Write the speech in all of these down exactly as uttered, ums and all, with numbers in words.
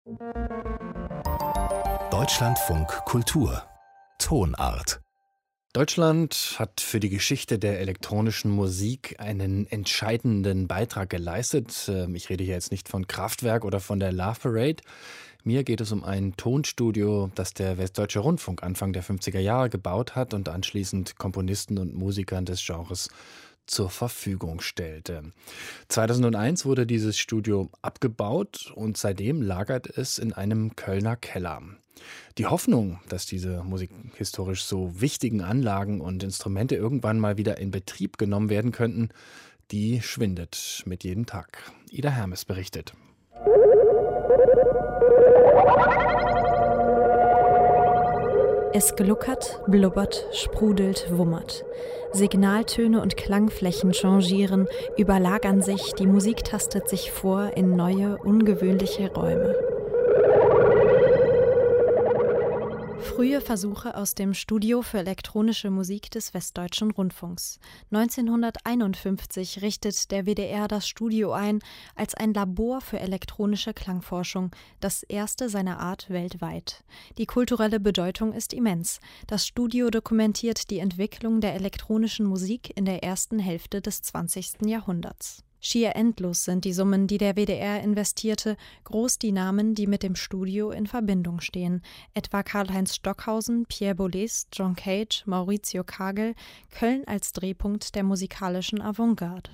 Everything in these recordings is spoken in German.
Deutschlandfunk Kultur Tonart. Deutschland hat für die Geschichte der elektronischen Musik einen entscheidenden Beitrag geleistet. Ich rede hier jetzt nicht von Kraftwerk oder von der Love Parade. Mir geht es um ein Tonstudio, das der Westdeutsche Rundfunk Anfang der fünfziger Jahre gebaut hat und anschließend Komponisten und Musikern des Genres zur Verfügung stellte. zweitausendeins wurde dieses Studio abgebaut und seitdem lagert es in einem Kölner Keller. Die Hoffnung, dass diese musikhistorisch so wichtigen Anlagen und Instrumente irgendwann mal wieder in Betrieb genommen werden könnten, die schwindet mit jedem Tag. Ida Hermes berichtet. Es gluckert, blubbert, sprudelt, wummert. Signaltöne und Klangflächen changieren, überlagern sich, die Musik tastet sich vor in neue, ungewöhnliche Räume. Frühe Versuche aus dem Studio für elektronische Musik des Westdeutschen Rundfunks. neunzehnhunderteinundfünfzig richtet der W D R das Studio ein als ein Labor für elektronische Klangforschung, das erste seiner Art weltweit. Die kulturelle Bedeutung ist immens. Das Studio dokumentiert die Entwicklung der elektronischen Musik in der ersten Hälfte des zwanzigsten Jahrhunderts. Schier endlos sind die Summen, die der W D R investierte, groß die Namen, die mit dem Studio in Verbindung stehen, etwa Karl-Heinz Stockhausen, Pierre Boulez, John Cage, Maurizio Kagel, Köln als Drehpunkt der musikalischen Avantgarde.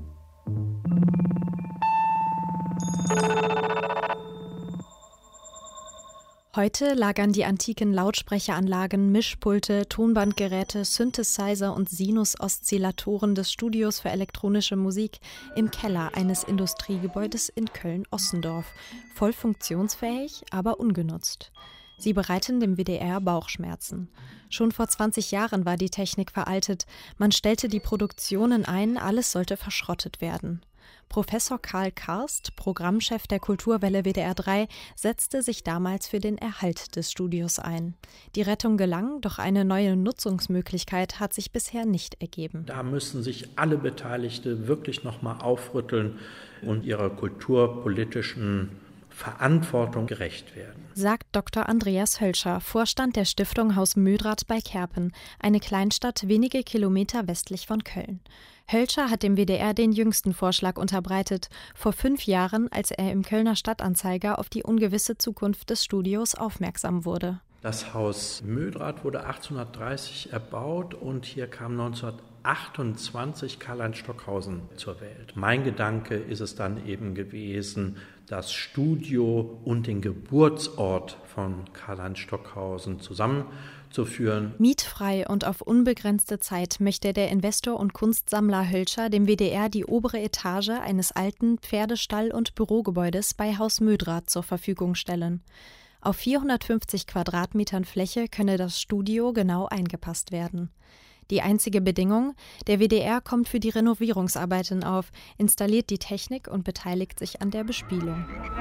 Heute lagern die antiken Lautsprecheranlagen, Mischpulte, Tonbandgeräte, Synthesizer und Sinus-Oszillatoren des Studios für elektronische Musik im Keller eines Industriegebäudes in Köln-Ossendorf, voll funktionsfähig, aber ungenutzt. Sie bereiten dem W D R Bauchschmerzen. Schon vor zwanzig Jahren war die Technik veraltet, man stellte die Produktionen ein, alles sollte verschrottet werden. Professor Karl Karst, Programmchef der Kulturwelle W D R drei, setzte sich damals für den Erhalt des Studios ein. Die Rettung gelang, doch eine neue Nutzungsmöglichkeit hat sich bisher nicht ergeben. Da müssen sich alle Beteiligten wirklich nochmal aufrütteln und ihrer kulturpolitischen Verantwortung gerecht werden, sagt Doktor Andreas Hölscher, Vorstand der Stiftung Haus Mödrath bei Kerpen, eine Kleinstadt wenige Kilometer westlich von Köln. Hölscher hat dem W D R den jüngsten Vorschlag unterbreitet, vor fünf Jahren, als er im Kölner Stadtanzeiger auf die ungewisse Zukunft des Studios aufmerksam wurde. Das Haus Mödrath wurde achtzehnhundertdreißig erbaut und hier kam neunzehnhundertachtundzwanzig Karl-Heinz Stockhausen zur Welt. Mein Gedanke ist es dann eben gewesen, das Studio und den Geburtsort von Karl-Heinz Stockhausen zusammenzuführen. Mietfrei und auf unbegrenzte Zeit möchte der Investor und Kunstsammler Hölscher dem W D R die obere Etage eines alten Pferdestall- und Bürogebäudes bei Haus Mödrath zur Verfügung stellen. Auf vierhundertfünfzig Quadratmetern Fläche könne das Studio genau eingepasst werden. Die einzige Bedingung, der W D R kommt für die Renovierungsarbeiten auf, installiert die Technik und beteiligt sich an der Bespielung.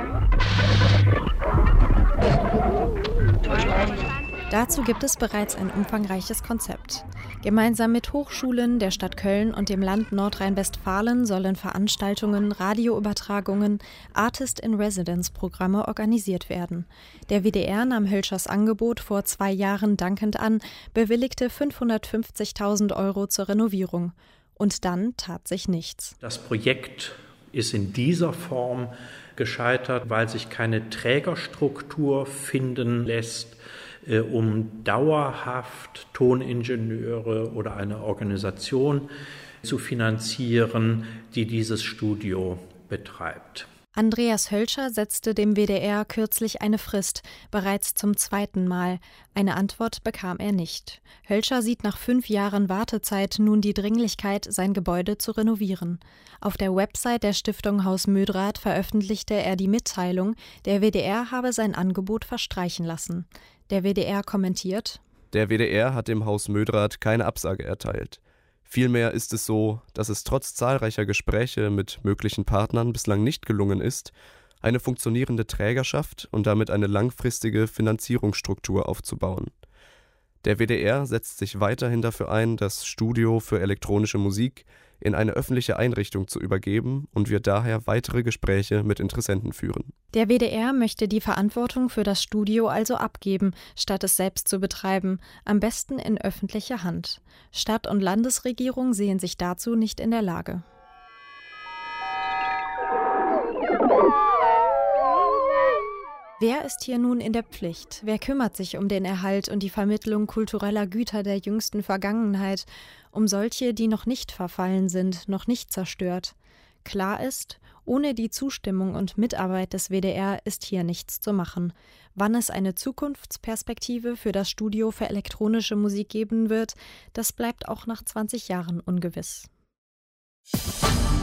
Dazu gibt es bereits ein umfangreiches Konzept. Gemeinsam mit Hochschulen der Stadt Köln und dem Land Nordrhein-Westfalen sollen Veranstaltungen, Radioübertragungen, Artist-in-Residence-Programme organisiert werden. Der W D R nahm Hölschers Angebot vor zwei Jahren dankend an, bewilligte fünfhundertfünfzigtausend Euro zur Renovierung. Und dann tat sich nichts. Das Projekt ist in dieser Form gescheitert, weil sich keine Trägerstruktur finden lässt, um dauerhaft Toningenieure oder eine Organisation zu finanzieren, die dieses Studio betreibt. Andreas Hölscher setzte dem W D R kürzlich eine Frist, bereits zum zweiten Mal. Eine Antwort bekam er nicht. Hölscher sieht nach fünf Jahren Wartezeit nun die Dringlichkeit, sein Gebäude zu renovieren. Auf der Website der Stiftung Haus Mödrath veröffentlichte er die Mitteilung, der W D R habe sein Angebot verstreichen lassen. Der W D R kommentiert: Der W D R hat dem Haus Mödrath keine Absage erteilt. Vielmehr ist es so, dass es trotz zahlreicher Gespräche mit möglichen Partnern bislang nicht gelungen ist, eine funktionierende Trägerschaft und damit eine langfristige Finanzierungsstruktur aufzubauen. Der W D R setzt sich weiterhin dafür ein, das Studio für elektronische Musik in eine öffentliche Einrichtung zu übergeben und wird daher weitere Gespräche mit Interessenten führen. Der W D R möchte die Verantwortung für das Studio also abgeben, statt es selbst zu betreiben, am besten in öffentlicher Hand. Stadt- und Landesregierung sehen sich dazu nicht in der Lage. Wer ist hier nun in der Pflicht? Wer kümmert sich um den Erhalt und die Vermittlung kultureller Güter der jüngsten Vergangenheit, um solche, die noch nicht verfallen sind, noch nicht zerstört? Klar ist, ohne die Zustimmung und Mitarbeit des W D R ist hier nichts zu machen. Wann es eine Zukunftsperspektive für das Studio für elektronische Musik geben wird, das bleibt auch nach zwanzig Jahren ungewiss.